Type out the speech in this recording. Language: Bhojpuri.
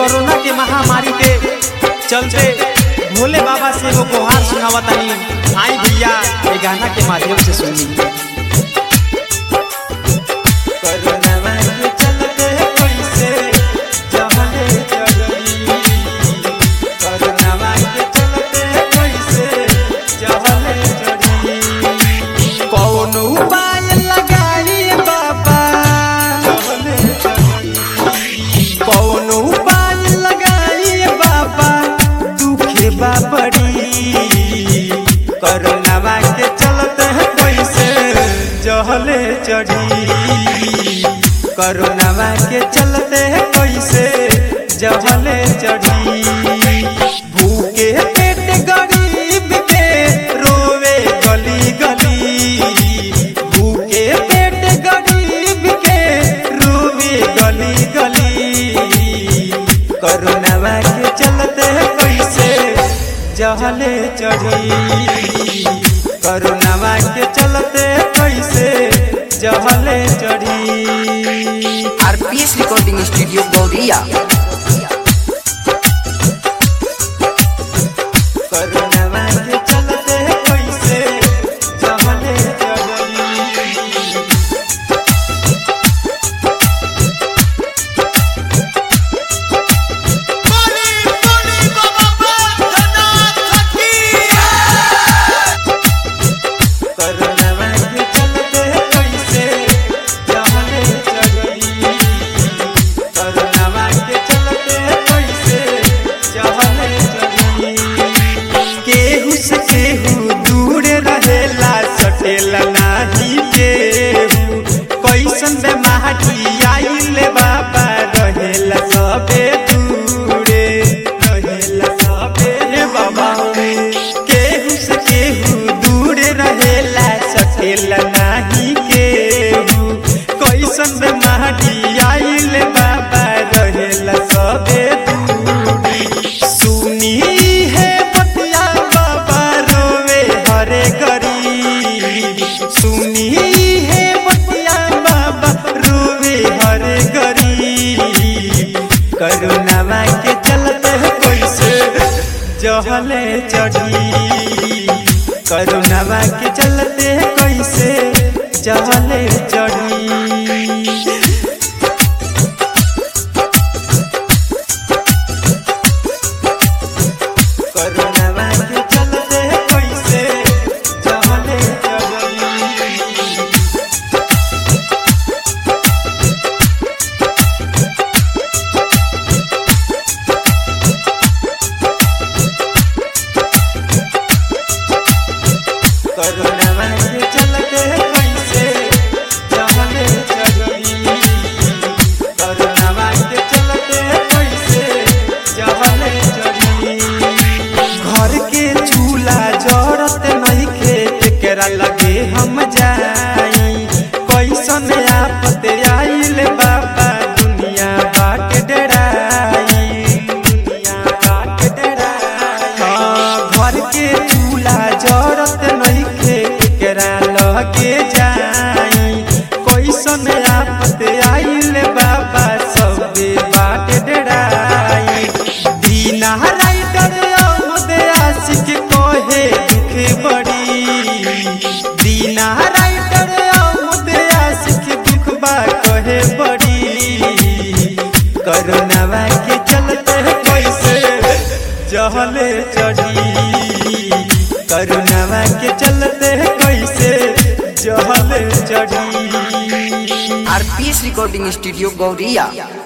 कोरोना के महामारी के चलते भोले बाबा से वो गुहार सुनावतानी। आई भैया ये गाना के माध्यम से सुनी। कोरोनावा के चलते कैसे जहले चढ़ी, कोरोनावा के चलते कैसे जहले चढ़ी। भूखे पेट गरीब के रोवे गली गली, भूखे पेट गरीब के रोवे गली गली। कोरोनावा के चलते कैसे जहले चढ़ी, कोरोनावा के चलते कैसे जहले चढ़ी। RPS recording studio Gauriya. कोरोनावा के चलते कैसे जहले चढ़ी। सटेला नाही केहू कैसन बेमारी आइले बाबा, रहेला सबे दूरे, रहेला सबे बाबा। केहू से केहू दूरे रहेला, सटेला नाही केहू कैसन बेमारी आइले बाबा, रहेला सबे दूरे। सुनी है बतिया बाबा रोवे हरे गरी, सुनी है बतिया बाबा रोवे हर गरीब। कोरोनावा के चलते कैसे जहले चढ़ी, कोरोनावा के चलते कैसे जहले चढ़ी। कोरोनावा के चलते कैसे जहले कोरोनावा के चलते कैसे जहले चढ़ी, कोरोनावा के चलते कैसे जहले चढ़ी। घर के चूल्हा जरत नइखे, केकरा लगे हम जाई, कैसन आफत आइल बाबा, दुनिया बाट डराई, दुनिया बाट डराई। हाँ, घर के चूल्हा जरत नइखे, केकरा लगे जाई, कैसन आफत आइल बाबा, सबे बाट डराई। दीना राइटर अमदे आशिक कहे दुख बड़ी, दीना राइटर अमदे आशिक दुख बा कहे बड़ी। कोरोनावा के चलते कैसे जहले चढ़ी, कोरोनावा के चलते कैसे जहले चढ़ी। RPS recording studio Gauriya.